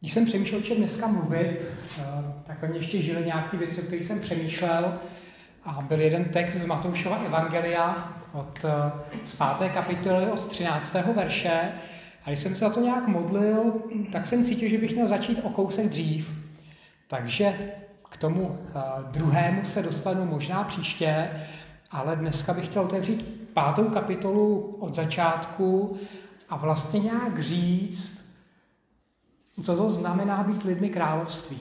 Když jsem přemýšlel, o čem dneska mluvit, tak ve mně ještě žily nějaké ty věci, o kterých jsem přemýšlel. A byl jeden text z Matoušova evangelia z 5. kapitoly od 13. verše. A když jsem se za to nějak modlil, tak jsem cítil, že bych měl začít o kousek dřív. Takže k tomu druhému se dostanu možná příště, ale dneska bych chtěl otevřít 5. kapitolu od začátku a vlastně nějak říct, co to znamená být lidmi království.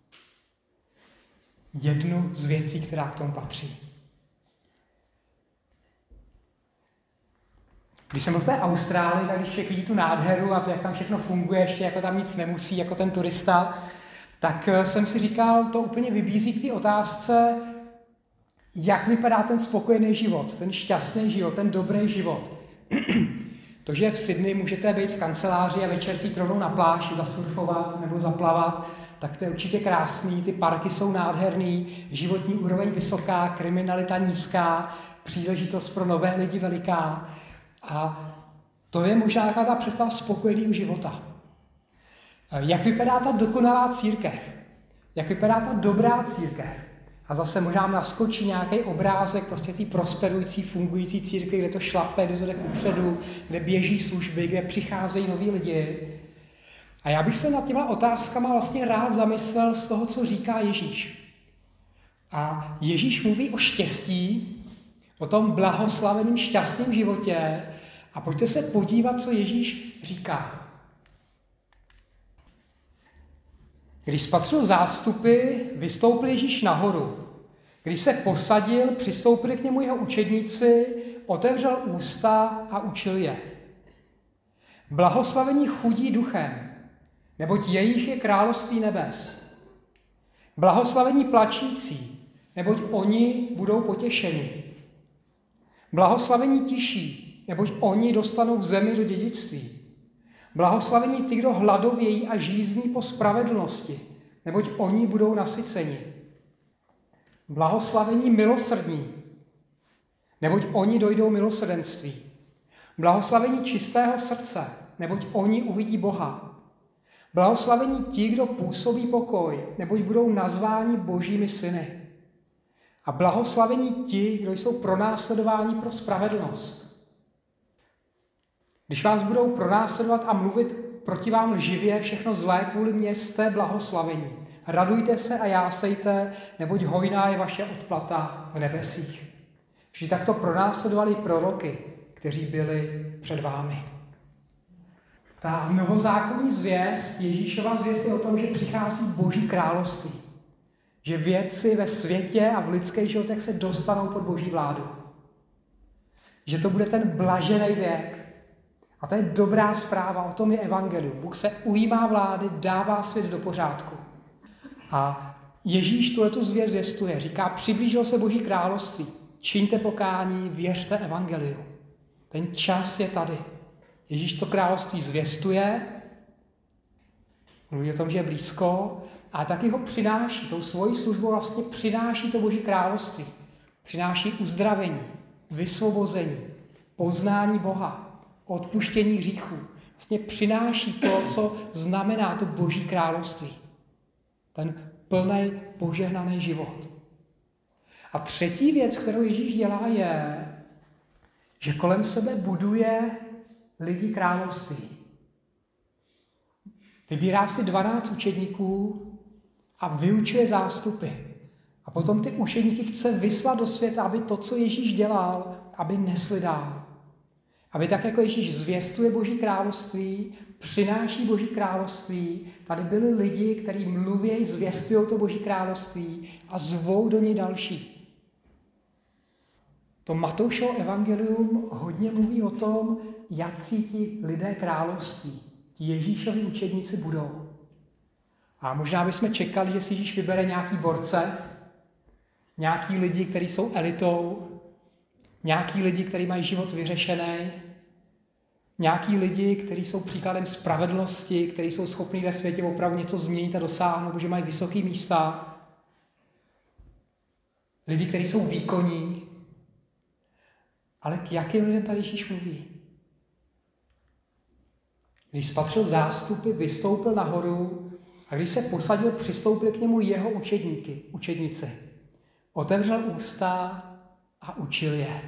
Jednu z věcí, která k tomu patří. Když jsem byl v té Austrálii, tak když člověk vidí tu nádheru a to, jak tam všechno funguje, ještě jako tam nic nemusí, jako ten turista, tak jsem si říkal, to úplně vybízí k té otázce, jak vypadá ten spokojený život, ten šťastný život, ten dobrý život. To, že v Sydney můžete být v kanceláři a večer si rovnou na pláži zasurfovat nebo zaplavat, tak to je určitě krásný, ty parky jsou nádherný, životní úroveň vysoká, kriminalita nízká, příležitost pro nové lidi veliká. A to je možná taková ta představa spokojeného života. Jak vypadá ta dokonalá církev? Jak vypadá ta dobrá církev? A zase možná naskočí nějaký obrázek prostě té prosperující, fungující církve, kde to šlape, kde to jde kupředu, kde běží služby, kde přicházejí noví lidi. A já bych se nad těma otázkama vlastně rád zamyslel z toho, co říká Ježíš. A Ježíš mluví o štěstí, o tom blahoslaveném šťastném životě a pojďte se podívat, co Ježíš říká. Když spatřil zástupy, vystoupil Ježíš nahoru. Když se posadil, přistoupili k němu jeho učedníci, otevřel ústa a učil je. Blahoslavení chudí duchem, neboť jejich je království nebes. Blahoslavení plačící, neboť oni budou potěšeni. Blahoslavení tiší, neboť oni dostanou v zemi do dědictví. Blahoslavení ty, kdo hladovějí a žízní po spravedlnosti, neboť oni budou nasyceni. Blahoslavení milosrdní, neboť oni dojdou milosrdenství. Blahoslavení čistého srdce, neboť oni uvidí Boha. Blahoslavení ti, kdo působí pokoj, neboť budou nazváni božími syny. A blahoslavení ti, kdo jsou pronásledováni pro spravedlnost. Když vás budou pronásledovat a mluvit proti vám lživě, všechno zlé kvůli mě, jste blahoslavení. Radujte se a jásejte, neboť hojná je vaše odplata v nebesích. Vždy takto pronásledovali proroky, kteří byli před vámi. Ta novozákonní zvěst, Ježíšova zvěst je o tom, že přichází Boží království. Že věci ve světě a v lidských životech se dostanou pod Boží vládu. Že to bude ten blažený věk. A to je dobrá zpráva, o tom je evangelium. Bůh se ujímá vlády, dává svět do pořádku. A Ježíš tuhletu zvěst zvěstuje, říká, přiblížilo se Boží království, čiňte pokání, věřte evangeliu. Ten čas je tady. Ježíš to království zvěstuje, mluví o tom, že je blízko, a taky ho přináší, tou svojí službou vlastně přináší to Boží království. Přináší uzdravení, vysvobození, poznání Boha, odpuštění hříchů. Vlastně přináší to, co znamená to Boží království. Ten plný, požehnaný život. A třetí věc, kterou Ježíš dělá, je, že kolem sebe buduje lidi království. Vybírá si 12 učedníků a vyučuje zástupy. A potom ty učedníky chce vyslat do světa, aby to, co Ježíš dělal, aby nesli dál. Aby tak, jako Ježíš zvěstuje Boží království, přináší Boží království, tady byli lidi, kteří mluví, zvěstují to Boží království a zvou do něj další. To Matoušovo evangelium hodně mluví o tom, jak ti lidé království, ti Ježíšovi učedníci budou. A možná bychom čekali, že si Ježíš vybere nějaký borce, nějaký lidi, kteří jsou elitou, nějaký lidi, kteří mají život vyřešený, nějaký lidi, kteří jsou příkladem spravedlnosti, kteří jsou schopní ve světě opravdu něco změnit a dosáhnout, protože mají vysoké místa. Lidi, kteří jsou výkonní. Ale k jakým lidem tady Ježíš mluví? Když spatřil zástupy, vystoupil nahoru a když se posadil, přistoupili k němu jeho učedníci. Otevřel ústa a učil je.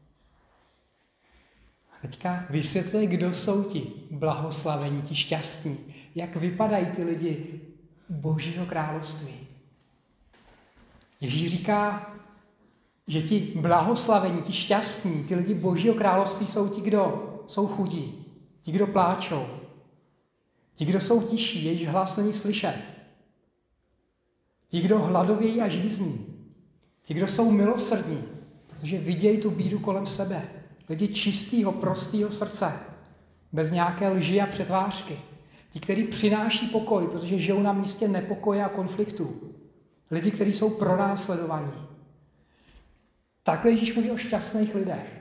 A teďka vysvětluje, kdo jsou ti blahoslavení, ti šťastní, jak vypadají ty lidi Božího království. Ježíš říká, že ti blahoslavení, ti šťastní, ty lidi Božího království jsou ti, kdo jsou chudí, ti, kdo pláčou, ti, kdo jsou tiší, jejichž hlas není slyšet, ti, kdo hladovějí a žízní, ti, kdo jsou milosrdní, protože vidějí tu bídu kolem sebe, lidi čistého, prostého srdce, bez nějaké lži a přetvářky, ti, kteří přináší pokoj, protože žijou na místě nepokoje a konfliktů, lidi, kteří jsou pronásledovaní. Takhle Ježíš mluví o šťastných lidech.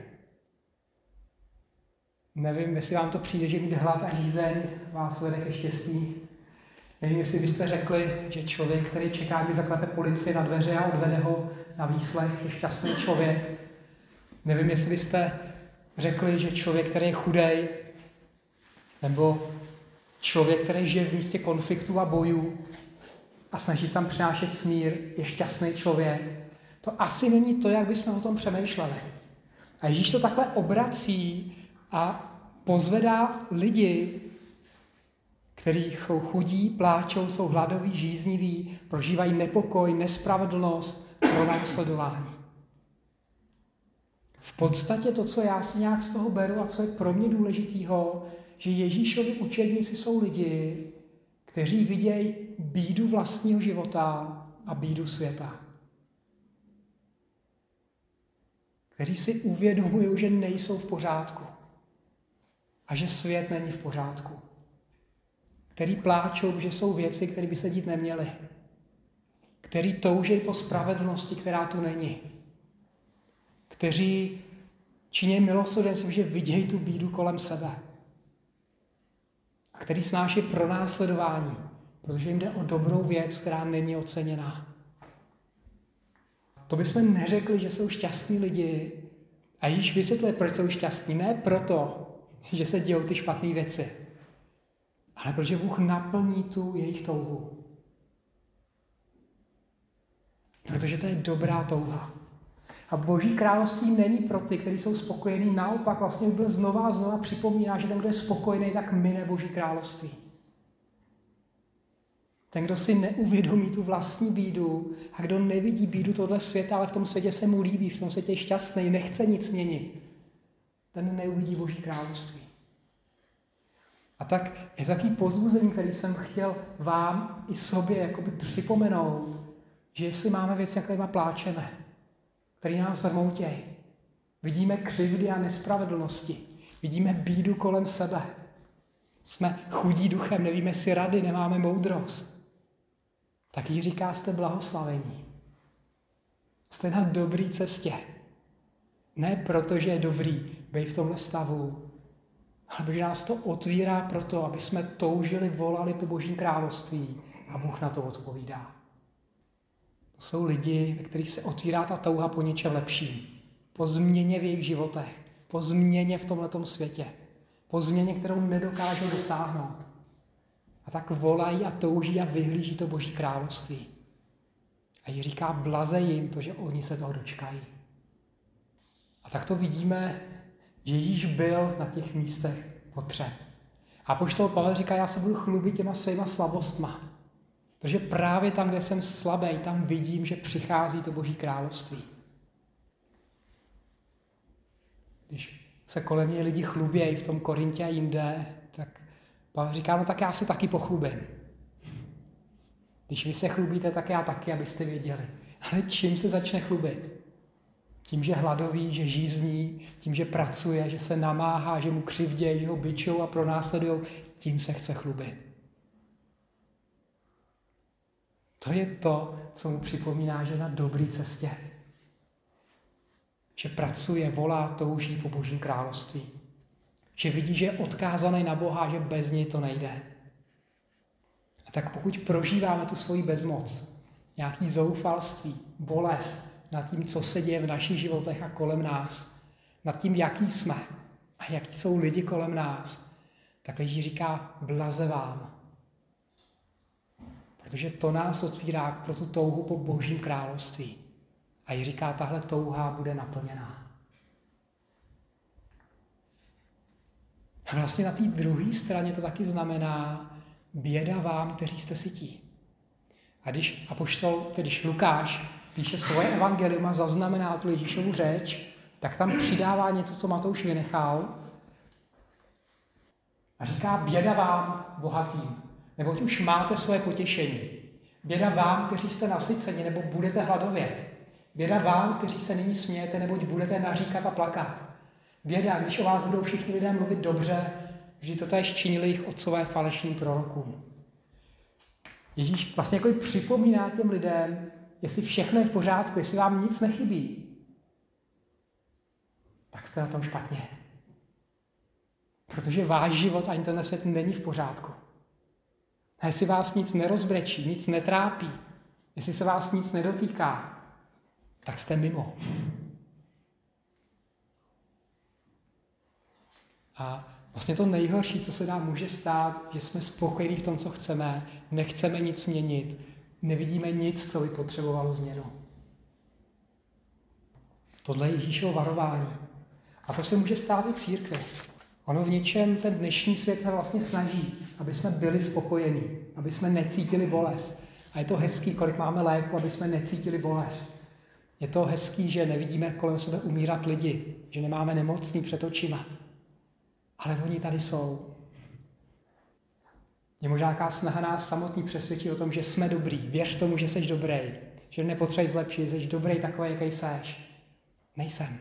Nevím, jestli vám to přijde, že mít hlad a žízeň vás vede ke štěstí. Nevím, jestli byste řekli, že člověk, který čeká, kdy zaklepe policii na dveře a odvede ho na výslech, je šťastný člověk. Nevím, jestli byste řekli, že člověk, který je chudej, nebo člověk, který žije v místě konfliktu a bojů a snaží se tam přinášet smír, je šťastný člověk. To asi není to, jak bychom o tom přemýšleli. A Ježíš to takhle obrací a pozvedá lidi, kteří jsou chudí, pláčou, jsou hladoví, žízniví, prožívají nepokoj, nespravedlnost, pronásledování. V podstatě to, co já si nějak z toho beru a co je pro mě důležitýho, že Ježíšovi učedníci jsou lidi, kteří vidějí bídu vlastního života a bídu světa. Kteří si uvědomují, že nejsou v pořádku a že svět není v pořádku. Který pláčou, že jsou věci, které by se dít neměly. Který toužejí po spravedlnosti, která tu není. Kteří činí milosrdenství, že vidějí tu bídu kolem sebe. A který snáší pronásledování, protože jim jde o dobrou věc, která není oceněná. To bychom neřekli, že jsou šťastní lidi. A Ježíš vysvětluje, proč jsou šťastní. Ne proto, že se dějou ty špatné věci, ale protože Bůh naplní tu jejich touhu. Protože to je dobrá touha. A Boží království není pro ty, kteří jsou spokojení. Naopak vlastně Bible znova a znova připomíná, že ten, kdo je spokojený, tak mine Boží království. Ten, kdo si neuvědomí tu vlastní bídu a kdo nevidí bídu tohle světa, ale v tom světě se mu líbí, v tom světě je šťastný, nechce nic měnit, ten neuvidí Boží království. A tak je takový povzbuzení, který jsem chtěl vám i sobě jakoby připomenout, že jestli máme věci, kterýma pláčeme, který nás rmoutějí, vidíme křivdy a nespravedlnosti, vidíme bídu kolem sebe, jsme chudí duchem, nevíme si rady, nemáme moudrost, tak jí říká, jste blahoslavení. Jste na dobré cestě. Ne proto, že je dobrý být v tomhle stavu, ale protože nás to otvírá proto, aby jsme toužili, volali po Božím království a Bůh na to odpovídá. To jsou lidi, ve kterých se otvírá ta touha po něčem lepším. Po změně v jejich životech, po změně v tomhletom světě, po změně, kterou nedokážou dosáhnout. A tak volají a touží a vyhlíží to Boží království. A jí říká blaze jim, protože oni se toho dočkají. A tak to vidíme, že Ježíš byl na těch místech potřeb. A apoštol Pavel říká, já se budu chlubit těma svýma slabostma. Protože právě tam, kde jsem slabý, tam vidím, že přichází to Boží království. Když se kolem mě lidi chlubějí v tom Korintě a jinde, tak Pavel říká, no tak já si taky pochlubím. Když vy se chlubíte, tak já taky, abyste věděli. Ale čím se začne chlubit? Tím, že hladoví, že žízní, tím, že pracuje, že se namáhá, že mu křivdějí, že ho bičou a pronásledujou, tím se chce chlubit. To je to, co mu připomíná, že je na dobré cestě. Že pracuje, volá, touží po Božím království. Že vidí, že je odkázaný na Boha, že bez něj to nejde. A tak pokud prožíváme tu svoji bezmoc, nějaký zoufalství, bolest nad tím, co se děje v našich životech a kolem nás, nad tím, jaký jsme a jaký jsou lidi kolem nás, tak Ježíš říká blaze vám. Protože to nás otvírá pro tu touhu po Božím království. A Ježíš říká, tahle touha bude naplněná. A vlastně na té druhé straně to taky znamená běda vám, kteří jste sytí. A když Lukáš píše svoje evangelium a zaznamená tu Ježíšovu řeč, tak tam přidává něco, co Matouš vynechal. A říká, běda vám, bohatým, neboť už máte svoje potěšení. Běda vám, kteří jste nasyceni, nebo budete hladovět. Běda vám, kteří se nyní smějete, neboť budete naříkat a plakat. Běda, když o vás budou všichni lidé mluvit dobře, vždy to též činili jejich otcové falešným prorokům. Ježíš vlastně jako připomíná těm lidem, jestli všechno je v pořádku, jestli vám nic nechybí, tak jste na tom špatně. Protože váš život ani ten svět není v pořádku. A jestli vás nic nerozbrečí, nic netrápí, jestli se vás nic nedotýká, tak jste mimo. A vlastně to nejhorší, co se nám může stát, že jsme spokojení v tom, co chceme, nechceme nic měnit, nevidíme nic, co by potřebovalo změnu. Tohle je Ježíšovo varování. A to se může stát i církvi. Ono v něčem ten dnešní svět se vlastně snaží, aby jsme byli spokojení, aby jsme necítili bolest. A je to hezký, kolik máme léku, aby jsme necítili bolest. Je to hezký, že nevidíme kolem sebe umírat lidi, že nemáme nemocní před očima. Ale oni tady jsou. Je možná nějaká snaha nás samotný přesvědčit o tom, že jsme dobrý. Věř tomu, že jsi dobrý. Že nepotřebuješ zlepšit, že jsi dobrý takový, jaký seš. Nejsem.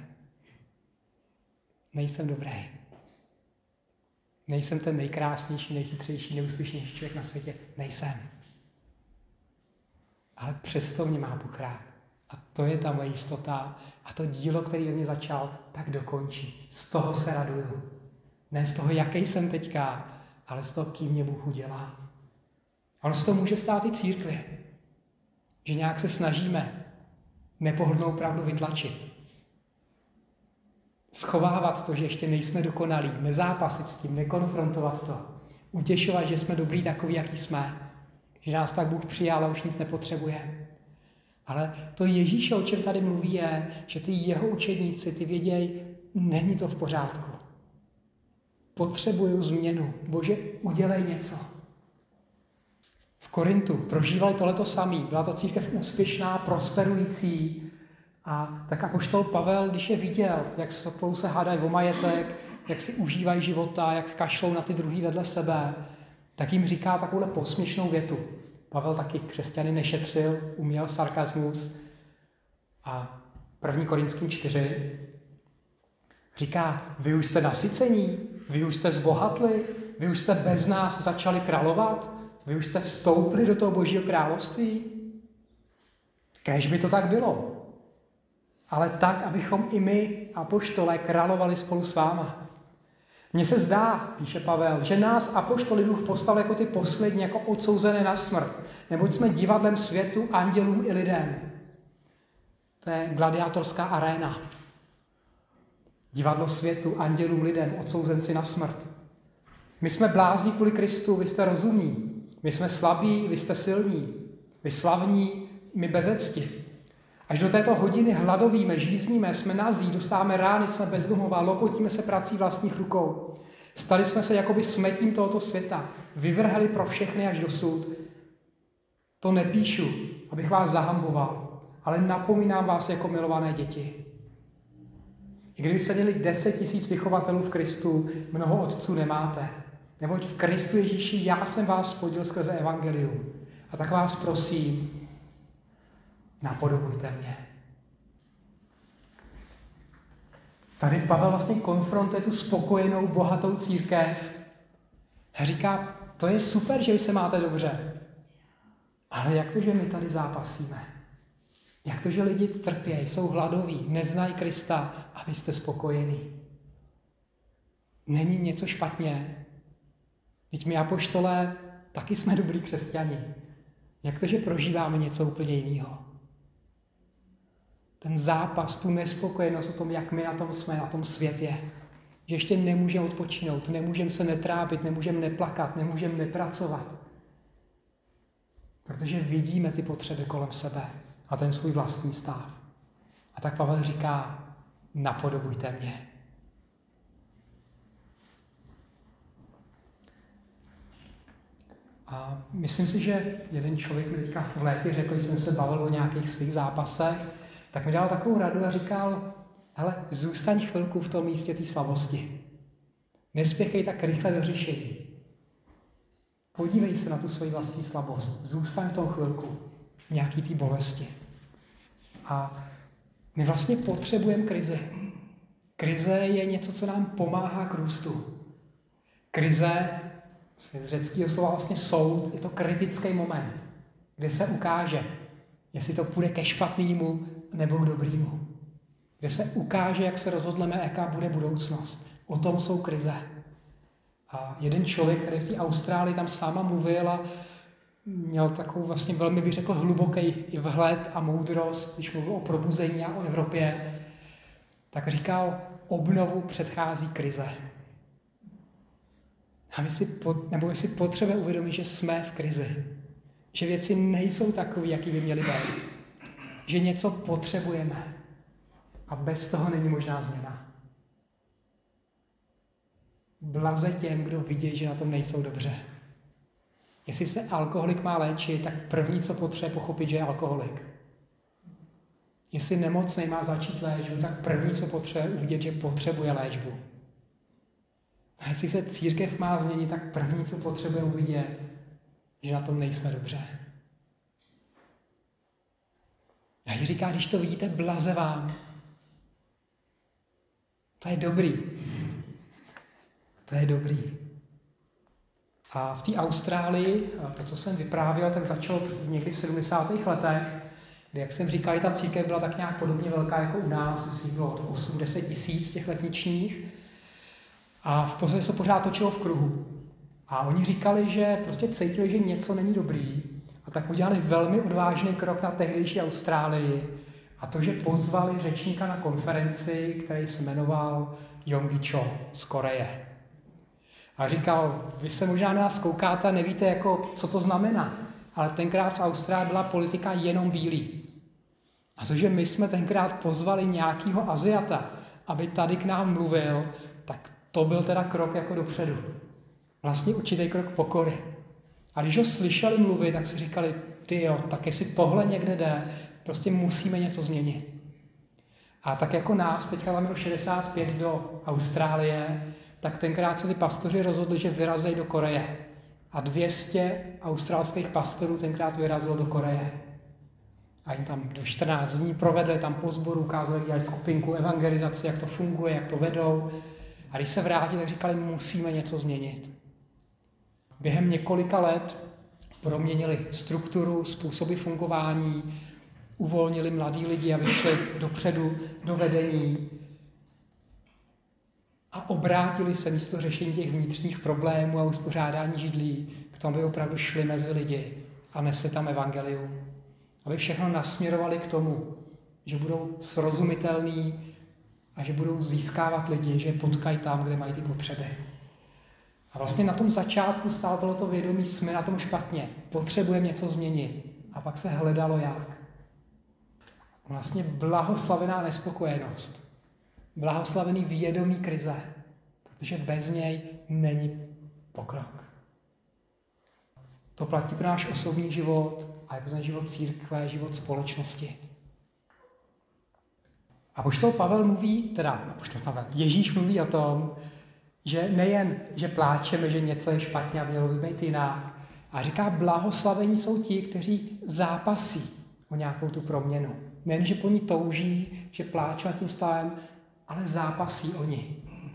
Nejsem dobrý. Nejsem ten nejkrásnější, nejchytřejší, nejúspěšnější člověk na světě. Nejsem. Ale přesto mě má Bůh rád. A to je ta moje jistota. A to dílo, který ve mně začal, tak dokončí. Z toho se raduju. Ne z toho, jaký jsem teďka, ale z toho, kým mě Bůh udělá. A ono se to může stát i církvi. Že nějak se snažíme nepohodlnou pravdu vytlačit. Schovávat to, že ještě nejsme dokonalí, nezápasit s tím, nekonfrontovat to. Utěšovat, že jsme dobrý takový, jaký jsme. Že nás tak Bůh přijal a už nic nepotřebuje. Ale to Ježíš, o čem tady mluví, je, že ty jeho učedníci, ty vědějí, není to v pořádku. Potřebuju změnu. Bože, udělej něco. V Korintu prožívali tohleto samý. Byla to církev úspěšná, prosperující. A tak apoštol Pavel, když je viděl, jak spolu se hádají o majetek, jak si užívají života, jak kašlou na ty druhý vedle sebe, tak jim říká takovouhle posměšnou větu. Pavel taky křesťany nešetřil, uměl sarkazmus. A 1. Korinským 4 říká, vy už jste nasycení, vy už jste zbohatli, vy už jste bez nás začali královat, vy už jste vstoupili do toho Božího království. Kéž by to tak bylo. Ale tak, abychom i my, apoštolé, královali spolu s váma. Mně se zdá, píše Pavel, že nás apoštoli Bůh poslal jako ty poslední, jako odsouzené na smrt, neboť jsme divadlem světu, andělům i lidem. To je gladiátorská aréna. Divadlo světu, andělům, lidem, odsouzenci na smrt. My jsme blázni kvůli Kristu, vy jste rozumní. My jsme slabí, vy jste silní. Vy slavní, my bezecti. Až do této hodiny hladovíme, žízníme, jsme nazí, dostáváme rány, jsme bezdomová, lopotíme se prací vlastních rukou. Stali jsme se jakoby smetím tohoto světa. Vyvrheli pro všechny až dosud. To nepíšu, abych vás zahamboval, ale napomínám vás jako milované děti. I kdybyste měli 10 000 vychovatelů v Kristu, mnoho otců nemáte. Neboť v Kristu Ježíši já jsem vás spodil skrze evangelium. A tak vás prosím, napodobujte mě. Tady Pavel vlastně konfrontuje tu spokojenou, bohatou církev a říká, to je super, že vy se máte dobře. Ale jak to, že my tady zápasíme? Jak to, že lidi trpějí, jsou hladoví, neznají Krista a vy jste spokojení? Není něco špatně? Vždyť my apoštolé taky jsme dobrý křesťani. Jak to, že prožíváme něco úplně jiného? Ten zápas, tu nespokojenost o tom, jak my na tom jsme, na tom svět je. Že ještě nemůžeme odpočinout, nemůžeme se netrápit, nemůžeme neplakat, nemůžeme nepracovat. Protože vidíme ty potřeby kolem sebe a ten svůj vlastní stav. A tak Pavel říká, napodobujte mě. A myslím si, že jeden člověk mi teďka v létě řekl, když jsem se bavil o nějakých svých zápasech, tak mi dal takovou radu a říkal, hele, zůstaň chvilku v tom místě té slabosti. Nespěchej tak rychle do řešení. Podívej se na tu svoji vlastní slabost. Zůstaň v tom chvilku nějaký té bolesti. A my vlastně potřebujeme krizi. Krize je něco, co nám pomáhá k růstu. Krize, z řeckého slova vlastně soud, je to kritický moment, kde se ukáže, jestli to půjde ke špatnému nebo k dobrému. Kde se ukáže, jak se rozhodneme, jaká bude budoucnost. O tom jsou krize. A jeden člověk, který v té Austrálii tam s náma mluvil a měl takovou vlastně velmi, bych řekl, hluboký i vhled a moudrost, když mluvil o probuzení a o Evropě, tak říkal, obnovu předchází krize. A my si potřebujeme uvědomit, že jsme v krizi. Že věci nejsou takové, jaký by měly být. Že něco potřebujeme. A bez toho není možná změna. Blaze těm, kdo vidí, že na tom nejsou dobře. Jestli se alkoholik má léčit, tak první, co potřebuje pochopit, že je alkoholik. Jestli nemocnej má začít léčbu, tak první, co potřebuje uvidět, že potřebuje léčbu. A jestli se církev má změnit, tak první, co potřebuje uvidět, že na tom nejsme dobře. A Ježíš říká, když to vidíte, blaze vám. To je dobrý. To je dobrý. A v té Austrálii, to, co jsem vyprávěl, tak začalo někdy v 70. letech, kdy, jak jsem říkal, ta církev byla tak nějak podobně velká jako u nás, jestli bylo 8-10 tisíc těch letničních. A v podstatě se pořád točilo v kruhu. A oni říkali, že prostě cítili, že něco není dobrý. A tak udělali velmi odvážný krok na tehdejší Austrálii. A to, že pozvali řečníka na konferenci, který se jmenoval Yonggi Cho z Koreje. A říkal, vy se možná na nás koukáte a nevíte, jako, co to znamená. Ale tenkrát v Austrálii byla politika jenom bílý. A to, že my jsme tenkrát pozvali nějakého Aziata, aby tady k nám mluvil, tak to byl teda krok jako dopředu. Vlastně určitý krok pokory. A když ho slyšeli mluvit, tak si říkali, tyjo, tak jestli tohle někde jde, prostě musíme něco změnit. A tak jako nás teďka tam bylo 65 do Austrálie, tak tenkrát se ty pastoři rozhodli, že vyrazejí do Koreje. A 200 australských pastorů tenkrát vyrazilo do Koreje. A jim tam do 14 dní provedli tam po sboru, ukázali, dělají skupinku, evangelizaci, jak to funguje, jak to vedou. A když se vrátili, tak říkali, musíme něco změnit. Během několika let proměnili strukturu, způsoby fungování, uvolnili mladí lidi, aby šli dopředu do vedení a obrátili se místo řešení těch vnitřních problémů a uspořádání židlí k tomu, aby opravdu šli mezi lidi a nesli tam evangelium. Aby všechno nasměrovali k tomu, že budou srozumitelní a že budou získávat lidi, že je potkají tam, kde mají ty potřeby. A vlastně na tom začátku stálo tohleto vědomí, jsme na tom špatně, potřebujeme něco změnit. A pak se hledalo jak. Vlastně blahoslavená nespokojenost. Blahoslavený vědomí krize, protože bez něj není pokrok. To platí pro náš osobní život, ale pro ten život církve, život společnosti. Apoštol Ježíš mluví o tom, že nejen, že pláčeme, že něco je špatně a mělo by být jinak, a říká, blahoslavení jsou ti, kteří zápasí o nějakou tu proměnu. Nejen, že po ní touží, že pláčou nad tím stavem, ale zápasí oni.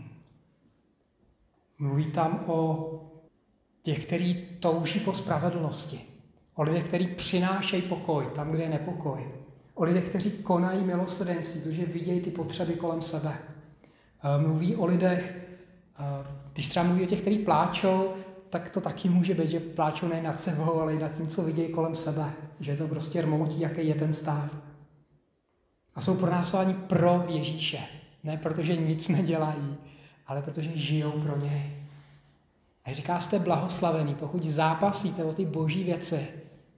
Mluví tam o těch, kteří touží po spravedlnosti. O lidech, kteří přinášejí pokoj tam, kde je nepokoj. O lidech, kteří konají milosrdenství, protože vidějí ty potřeby kolem sebe. Mluví o lidech, když třeba mluví o těch, kteří pláčou, tak to taky může být, že pláčou ne nad sebou, ale i nad tím, co vidějí kolem sebe. Že je to prostě rmoutí, jaký je ten stav. A jsou pronásledováni pro Ježíše. Ne protože nic nedělají, ale protože žijou pro něj. A říká, jste blahoslavený, pokud zápasíte o ty boží věci,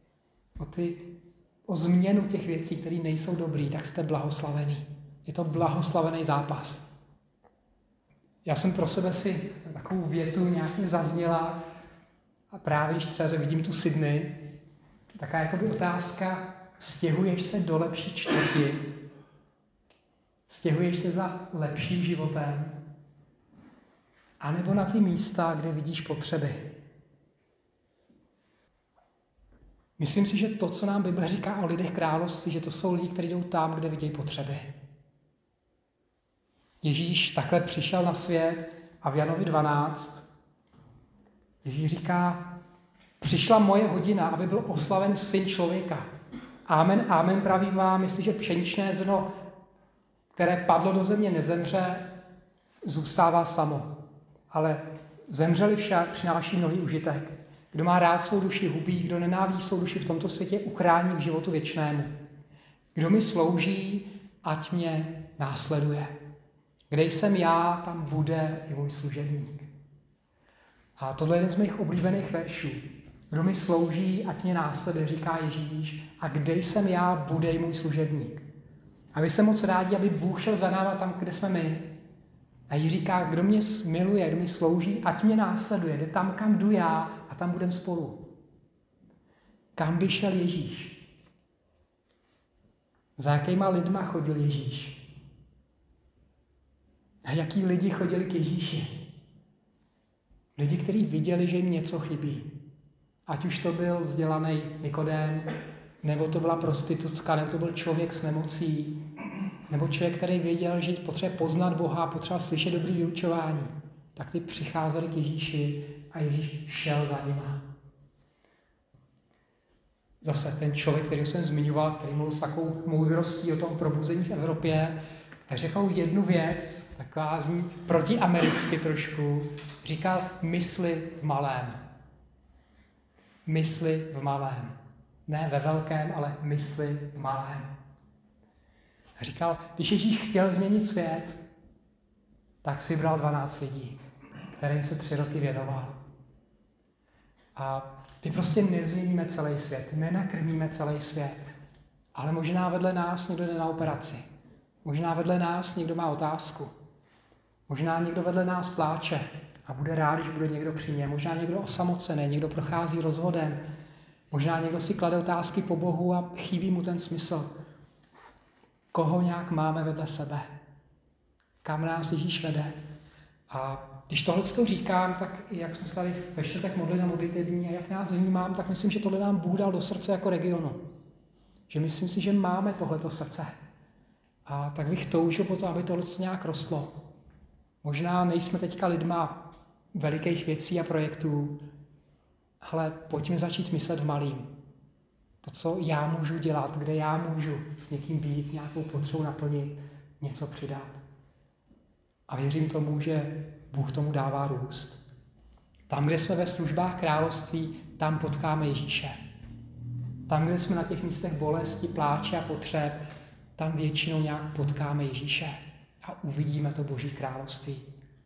o změnu těch věcí, které nejsou dobrý, tak jste blahoslavený. Je to blahoslavený zápas. Já jsem pro sebe si takovou větu nějakým zazněla a právě když třeba vidím tu Sydney, taková jakoby otázka, stěhuješ se do lepší čtvrti, stěhuješ se za lepším životem, anebo na ty místa, kde vidíš potřeby. Myslím si, že to, co nám Bible říká o lidech království, že to jsou lidi, kteří jdou tam, kde vidějí potřeby. Ježíš takhle přišel na svět a v Janovi 12 Ježíš říká, přišla moje hodina, aby byl oslaven Syn člověka. Amen, amen, pravím vám, jestliže pšeničné zrno, které padlo do země, nezemře, zůstává samo. Ale zemřeli však, přináší mnohý užitek. Kdo má rád svou duši, hubí, kdo nenávidí svou duši v tomto světě, uchrání k životu věčnému. Kdo mi slouží, ať mě následuje. Kde jsem já, tam bude i můj služebník. A tohle je jeden z mých oblíbených veršů. Kdo mi slouží, ať mě následuje, říká Ježíš. A kde jsem já, bude i můj služebník. A vy se moc rádi, aby Bůh šel za náma tam, kde jsme my. A Ježíš říká, kdo mě miluje, kdo mi slouží, ať mě následuje. Jde tam, kam jdu já a tam budeme spolu. Kam by šel Ježíš? Za jakýma lidma chodil Ježíš? A jaký lidi chodili k Ježíši? Lidi, kteří viděli, že jim něco chybí. Ať už to byl vzdělaný Nikodém, nebo to byla prostitutka, nebo to byl člověk s nemocí, nebo člověk, který věděl, že potřebuje poznat Boha, potřeba slyšet dobrý vyučování. Tak ty přicházeli k Ježíši a Ježíš šel za nima. Zase ten člověk, který jsem zmiňoval, který mluvil s takovou moudrostí o tom probuzení v Evropě, tak řekl jednu věc, taková zní protiamericky trošku. Říkal, mysli v malém. Mysli v malém. Ne ve velkém, ale mysli v malém. A říkal, když Ježíš chtěl změnit svět, tak si vybral 12 lidí, kterým se 3 roky věnoval. A my prostě nezměníme celý svět, nenakrmíme celý svět, ale možná vedle nás někdo jde na operaci. Možná vedle nás někdo má otázku. Možná někdo vedle nás pláče a bude rád, že bude někdo při něm. Možná někdo osamocený, někdo prochází rozvodem. Možná někdo si klade otázky po Bohu a chybí mu ten smysl. Koho nějak máme vedle sebe? Kam nás Ježíš vede? A když tohle říkám, tak jak jsme se tady ve čtvrtek modlili na modlitevní a jak nás vnímám, tak myslím, že tohle nám Bůh dal do srdce jako regionu. Že myslím si, že máme tohleto srdce. A tak bych toužil po to, aby tohle nějak rostlo. Možná nejsme teďka lidma velikých věcí a projektů, ale pojďme začít myslet v malým. To, co já můžu dělat, kde já můžu s někým být, nějakou potřebu naplnit, něco přidat. A věřím tomu, že Bůh tomu dává růst. Tam, kde jsme ve službách království, tam potkáme Ježíše. Tam, kde jsme na těch místech bolesti, pláče a potřeb, tam většinou nějak potkáme Ježíše a uvidíme to Boží království.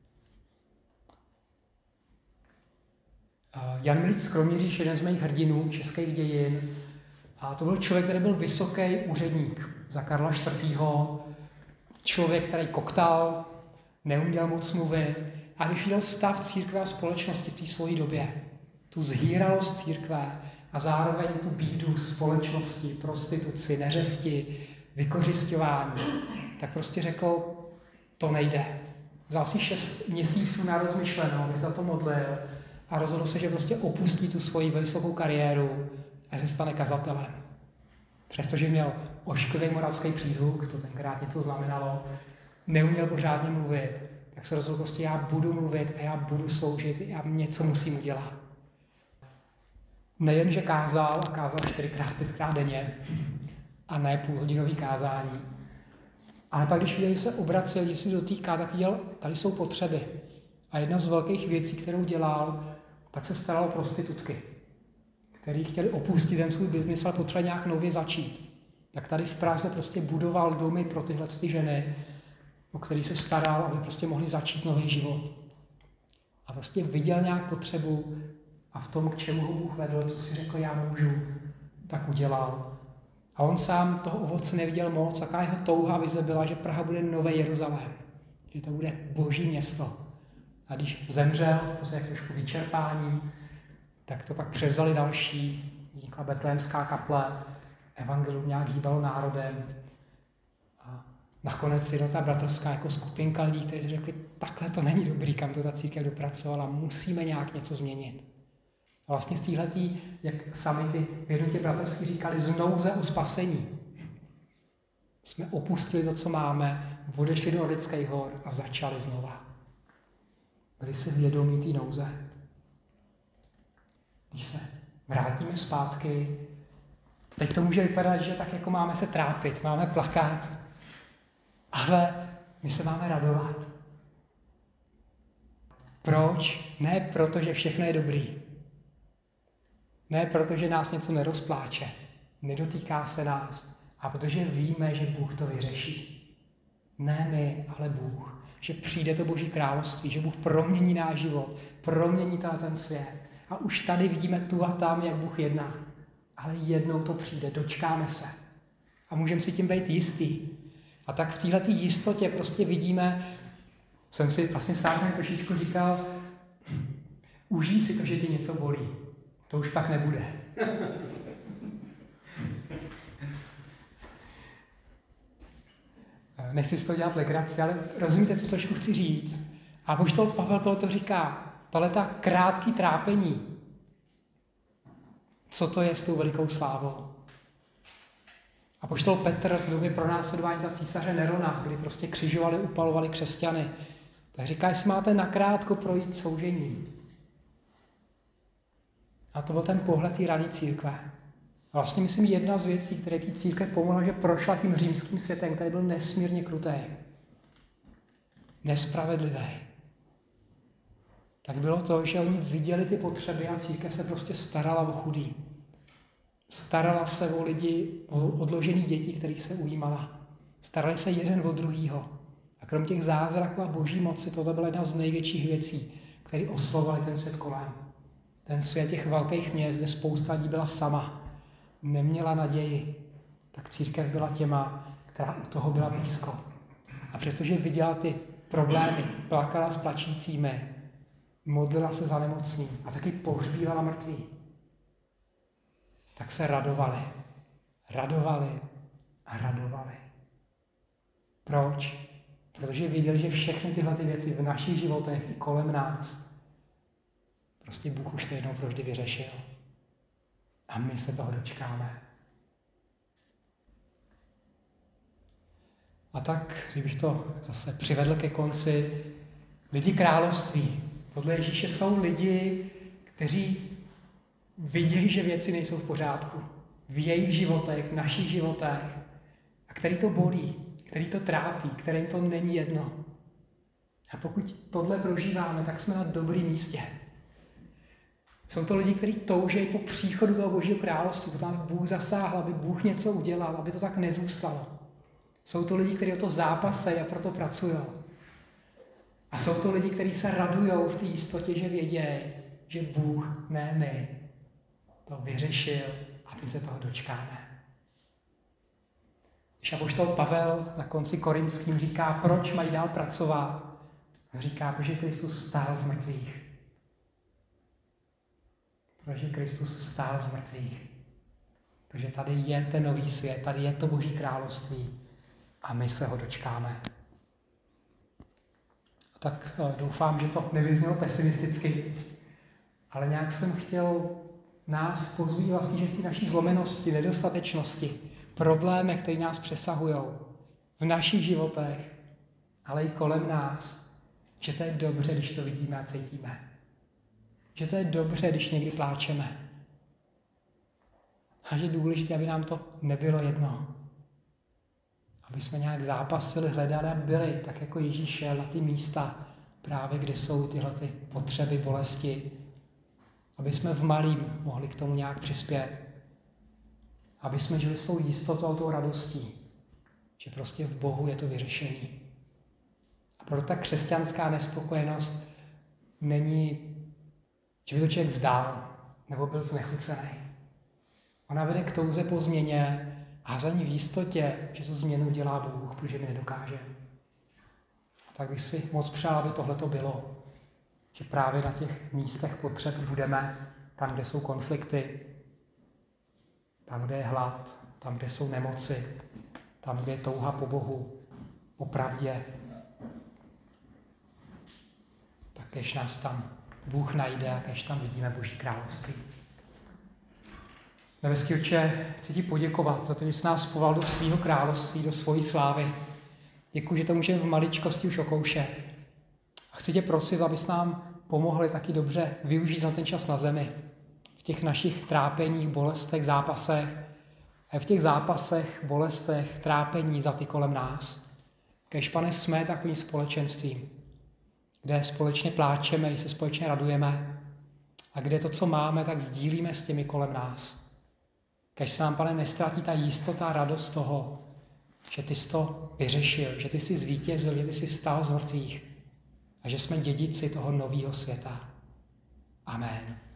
Jan Milík z Kroměříž, jeden z mých hrdinů českých dějin, a to byl člověk, který byl vysoký úředník za Karla IV. Člověk, který koktal, neuměl moc mluvit. A když viděl stav církve a společnosti v té své době, tu zhýralost církve a zároveň tu bídu společnosti, prostituci, neřesti, vykořisťování, tak prostě řekl, to nejde. Vzal si 6 měsíců na rozmyšlenou, aby se za to modlil a rozhodl se, že prostě opustí tu svoji vysokou kariéru a se stane kazatelem. Přestože měl ošklivý moravský přízvuk, to tenkrát něco znamenalo, neuměl pořádně mluvit, tak se rozhodl prostě, já budu mluvit a já budu sloužit, já něco musím udělat. Nejen, že kázal, a kázal 4x, 5x denně a ne půlhodinový kázání, ale pak, když viděl, že se obracel, když se dotýká, tak viděl, tady jsou potřeby. A jedna z velkých věcí, kterou dělal, tak se staral o prostitutky, který chtěli opustit ten svůj biznis, ale potřebovali nějak nově začít. Tak tady v Praze prostě budoval domy pro tyhle ženy o který se staral, aby prostě mohli začít nový život. A prostě viděl nějak potřebu a v tom, k čemu ho Bůh vedl, co si řekl, já můžu, tak udělal. A on sám toho ovoce neviděl moc, jaká jeho touha vize byla, že Praha bude nové Jeruzalém, že to bude boží město. A když zemřel, v podstatě trošku vyčerpáním, tak to pak převzali další, vznikla betlémská kaple, evangelium nějak hýbalo národem. A nakonec ta bratrská jako skupinka lidí, kteří si řekli, takhle to není dobrý, kam to ta církev dopracovala, musíme nějak něco změnit. A vlastně z téhletý, jak sami ty v jednotě bratrský říkali, z nouze o spasení. Jsme opustili to, co máme, odešli do Orlických hor a začali znova. Byli si vědomí té nouze. Když se vrátíme zpátky, teď to může vypadat, že tak jako máme se trápit, máme plakat, ale my se máme radovat. Proč? Ne proto, že všechno je dobrý. Ne proto, že nás něco nerozpláče, nedotýká se nás, a protože víme, že Bůh to vyřeší. Ne my, ale Bůh. Že přijde to Boží království, že Bůh promění náš život, promění ten svět. A už tady vidíme tu a tam, jak Bůh jedná. Ale jednou to přijde, dočkáme se. A můžeme si tím být jistý. A tak v této jistotě prostě vidíme, jsem si vlastně sám trošičku říkal, užij si to, že ti něco bolí. To už pak nebude. Nechci si to dělat legraci, ale rozumíte, co trošku chci říct. A apoštol Pavel to říká, tahleta krátký trápení, co to je s tou velikou slávou. Apoštol Petr v době pronásledování za císaře Nerona, kdy prostě křižovali, upalovali křesťany, tak říká, jestli máte nakrátko projít soužením. A to byl ten pohled té rané církve. A vlastně myslím jedna z věcí, které té církve pomohla, že prošla tím římským světem, který byl nesmírně krutý, nespravedlivý. Tak bylo to, že oni viděli ty potřeby a církev se prostě starala o chudý. Starala se o lidi, o odložený děti, kterých se ujímala. Starali se jeden o druhýho. A krom těch zázraků a boží moci, tohle byla jedna z největších věcí, které oslovovaly ten svět kolem. Ten svět těch velkých měst, kde spousta lidí byla sama, neměla naději, tak církev byla těma, která u toho byla blízko. A přestože viděla ty problémy, plakala s plačícími, modlila se za nemocný a taky pohřbívala mrtvý, tak se radovali. Radovali a radovali. Proč? Protože viděli, že všechny tyhle ty věci v našich životech i kolem nás prostě Bůh už to jednou provždy vyřešil. A my se toho dočkáme. A tak, kdybych to zase přivedl ke konci, lidi království podle Ježíše jsou lidi, kteří vidí, že věci nejsou v pořádku. V jejich životech, v našich životech. A který to bolí, který to trápí, kterým to není jedno. A pokud tohle prožíváme, tak jsme na dobrém místě. Jsou to lidi, kteří touží po příchodu toho Božího království, aby tam Bůh zasáhl, aby Bůh něco udělal, aby to tak nezůstalo. Jsou to lidi, kteří o to zápasejí a proto pracují. A jsou to lidi, kteří se radujou v té jistotě, že vědějí, že Bůh, ne my, to vyřešil a my se toho dočkáme. Když apoštol Pavel na konci Korinským říká, proč mají dál pracovat, říká, protože Kristus stál z mrtvých. Protože Kristus stál z mrtvých. Takže tady je ten nový svět, tady je to Boží království a my se ho dočkáme. Tak doufám, že to nevyznělo pesimisticky, ale nějak jsem chtěl nás pozbudit vlastně, že v té naší zlomenosti, nedostatečnosti, problémech, které nás přesahují v našich životech, ale i kolem nás, že to je dobře, když to vidíme a cítíme. Že to je dobře, když někdy pláčeme. A že je důležité, aby nám to nebylo jedno. Aby jsme nějak zápasili, hledali a byli, tak jako Ježíš šel na ty místa, právě kde jsou tyhle ty potřeby, bolesti. Aby jsme v malým mohli k tomu nějak přispět. Aby jsme žili s tou jistotou a tou radostí, že prostě v Bohu je to vyřešený. A proto ta křesťanská nespokojenost není, že by to člověk vzdal nebo byl znechucený. Ona vede k touze po změně a hraní v jistotě, že tu změnu dělá Bůh, protože my nedokáže. A tak bych si moc přál, aby tohleto bylo. Že právě na těch místech potřeb budeme, tam, kde jsou konflikty, tam, kde je hlad, tam, kde jsou nemoci, tam, kde je touha po Bohu, po pravdě. Tak kež nás tam Bůh najde a kež tam vidíme Boží království. Nebeský Otče, chci ti poděkovat za to, že jsi nás povolal do svého království, do svojí slávy. Děkuji, že to můžeme v maličkosti už okoušet. A chci tě prosit, abys nám pomohli taky dobře využít na ten čas na zemi. V těch našich trápeních, bolestech, zápasech. A v těch zápasech, bolestech, trápení za ty kolem nás. Kéž, Pane, jsme takovým společenstvím, kde společně pláčeme i se společně radujeme a kde to, co máme, tak sdílíme s těmi kolem nás. Kéž se nám, Pane, nestratí ta jistota a radost toho, že ty jsi to vyřešil, že ty jsi zvítězil, že ty jsi vstal z mrtvých a že jsme dědici toho nového světa. Amen.